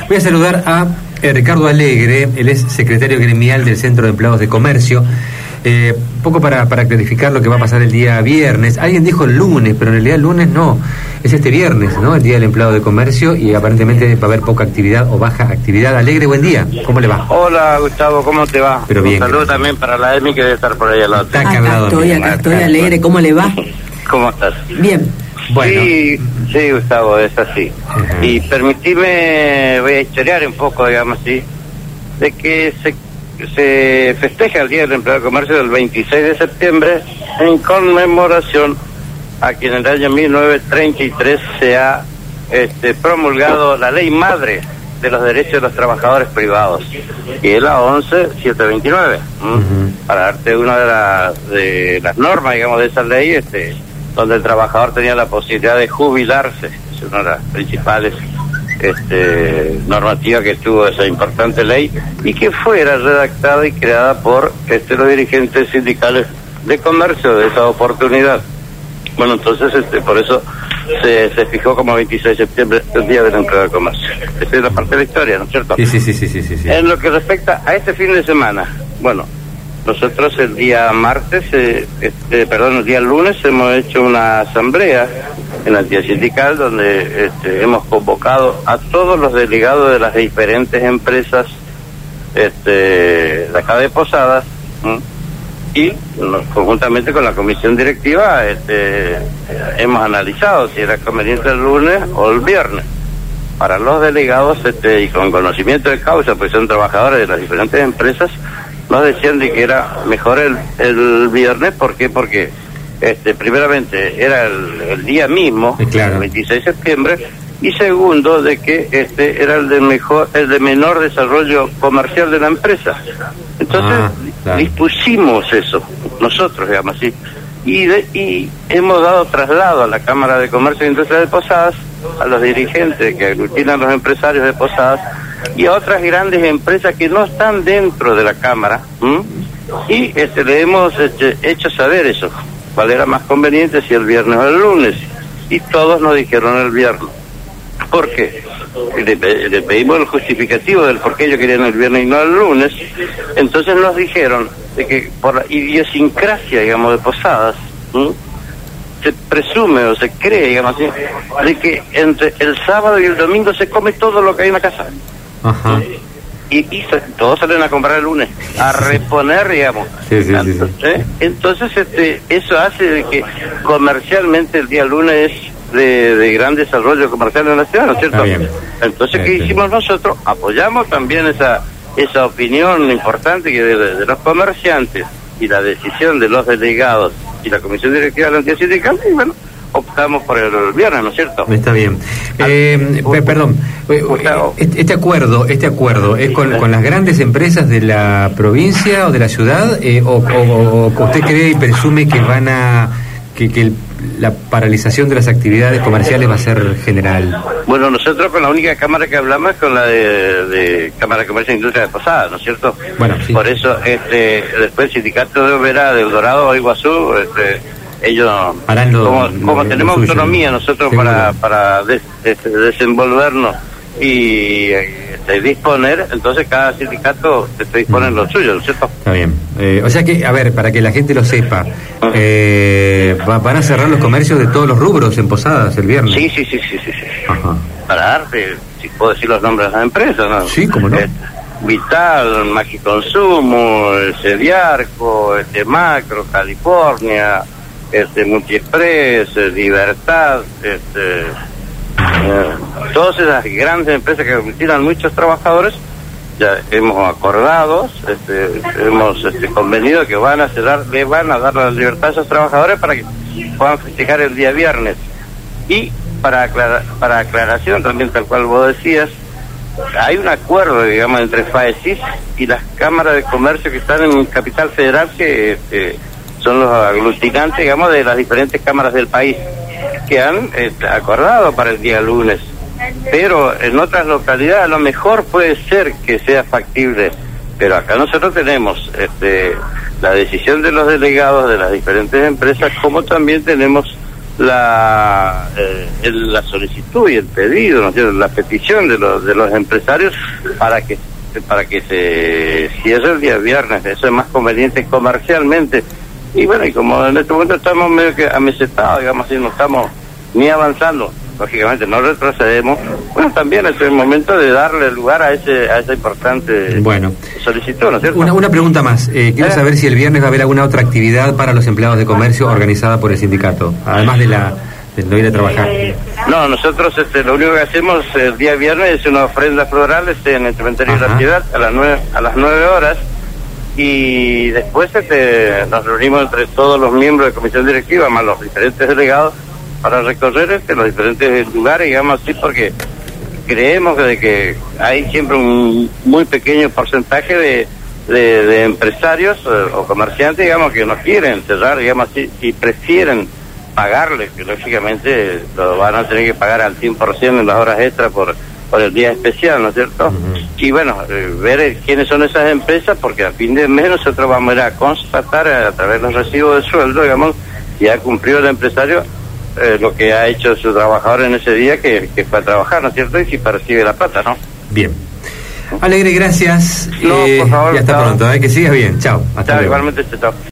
Voy a saludar a Ricardo Alegre, él es secretario gremial del Centro de Empleados de Comercio. Un poco para clarificar lo que va a pasar el día viernes. Alguien dijo el lunes, pero en realidad el lunes no, es este viernes, ¿no? El Día del Empleado de Comercio, y aparentemente va a haber poca actividad o baja actividad. Alegre, buen día, ¿cómo le va? Hola Gustavo, ¿cómo te va? Pero bien. Un saludo también para la Emi, que debe estar por ahí al lado. Acá estoy, Alegre, ¿cómo le va? ¿Cómo estás? Bien. Bueno. Sí, Gustavo, es así. Uh-huh. Y permitime, voy a historiar un poco, digamos así, de que se festeja el Día del Empleado de Comercio del 26 de septiembre en conmemoración a que en el año 1933 se ha promulgado la ley madre de los derechos de los trabajadores privados, y es la 11.729. Uh-huh. Para darte una de las normas, digamos, de esa ley, donde el trabajador tenía la posibilidad de jubilarse. Es una de las principales normativa que tuvo esa importante ley, y que fuera redactada y creada por los dirigentes sindicales de comercio de esa oportunidad. Bueno, entonces por eso se fijó como 26 de septiembre el Día del Empleado de Comercio. Esa es la parte de la historia, ¿no es cierto? Sí. En lo que respecta a este fin de semana, bueno, nosotros el día el día lunes hemos hecho una asamblea en la entidad sindical donde hemos convocado a todos los delegados de las diferentes empresas de acá de Posadas, y conjuntamente con la comisión directiva hemos analizado si era conveniente el lunes o el viernes. Para los delegados y con conocimiento de causa, pues son trabajadores de las diferentes empresas, nos decían de que era mejor el viernes. ¿Por qué? Porque primeramente era el día mismo, claro, el 26 de septiembre, y segundo, de que era el de menor desarrollo comercial de la empresa. Entonces claro, dispusimos eso nosotros, digamos así, y hemos dado traslado a la Cámara de Comercio e Industria de Posadas, a los dirigentes que aglutinan los empresarios de Posadas y a otras grandes empresas que no están dentro de la Cámara, y le hemos hecho saber eso, cuál era más conveniente, si el viernes o el lunes, y todos nos dijeron el viernes. ¿Por qué? Le pedimos el justificativo del por qué ellos querían el viernes y no el lunes. Entonces nos dijeron de que por la idiosincrasia, digamos, de Posadas, se presume o se cree, digamos así, de que entre el sábado y el domingo se come todo lo que hay en la casa. Ajá. Y todos salen a comprar el lunes, a reponer, digamos. Sí. Entonces eso hace de que comercialmente el día lunes es de gran desarrollo comercial en la ciudad, ¿no es cierto? Entonces, ¿qué hicimos nosotros? Apoyamos también esa opinión importante que de los comerciantes, y la decisión de los delegados y la comisión directiva de la entidad sindical, y bueno, optamos por el viernes, ¿no es cierto? Está bien. Perdón, este acuerdo es con las grandes empresas de la provincia o de la ciudad, o usted cree y presume que van a que la paralización de las actividades comerciales va a ser general? Bueno, nosotros con la única cámara que hablamos es con la de Cámara de Comercio e Industria de Posadas, ¿no es cierto? Bueno, sí. Por eso después el sindicato de Oberá, de El Dorado o Iguazú, ellos, como tenemos autonomía nosotros para desenvolvernos y disponer, entonces cada sindicato dispone lo suyo, ¿no es cierto? Está bien. O sea que, a ver, para que la gente lo sepa, van a cerrar los comercios de todos los rubros en Posadas el viernes. Sí. Ajá. Para darte, si puedo decir los nombres de las empresas, ¿no? Sí, cómo no. Vital, Magiconsumo, Sediarco, Macro, California, Multiexpress, Libertad, todas esas grandes empresas que aglutinan muchos trabajadores, ya hemos acordado, hemos convenido que le van a dar la libertad a esos trabajadores para que puedan festejar el día viernes. Y para aclaración también, tal cual vos decías, hay un acuerdo, digamos, entre FAESIS y las cámaras de comercio que están en Capital Federal, que son los aglutinantes, digamos, de las diferentes cámaras del país, que han acordado para el día lunes. Pero en otras localidades a lo mejor puede ser que sea factible, pero acá nosotros tenemos la decisión de los delegados de las diferentes empresas, como también tenemos la solicitud y el pedido, ¿no es cierto?, la petición de los empresarios para que se cierre el día viernes. Eso es más conveniente comercialmente. Y bueno, y como en este momento estamos medio que amesetados, digamos así, no estamos ni avanzando, lógicamente no retrocedemos, bueno, también es el momento de darle lugar a esa importante solicitud, ¿no es cierto? Una pregunta más, quiero saber si el viernes va a haber alguna otra actividad para los empleados de comercio organizada por el sindicato, además de no ir a trabajar. No, nosotros lo único que hacemos el día viernes es una ofrenda floral en el cementerio de la ciudad a las 9 horas, y después nos reunimos entre todos los miembros de comisión directiva más los diferentes delegados para recorrer los diferentes lugares, digamos así, porque creemos que hay siempre un muy pequeño porcentaje de empresarios o comerciantes, digamos, que no quieren cerrar, digamos así, y prefieren pagarle, que lógicamente lo van a tener que pagar al 100% en las horas extras por el día especial, ¿no es cierto? Y bueno, ver quiénes son esas empresas, porque a fin de mes nosotros vamos a ir a constatar a través de los recibos de sueldo, digamos, si ha cumplido el empresario lo que ha hecho su trabajador en ese día que fue a trabajar, ¿no es cierto? Y si percibe la plata, ¿no? Bien. Alegre, gracias. No, por favor. Y hasta pronto, que sigas bien. Chao. Hasta luego. Igualmente, chao.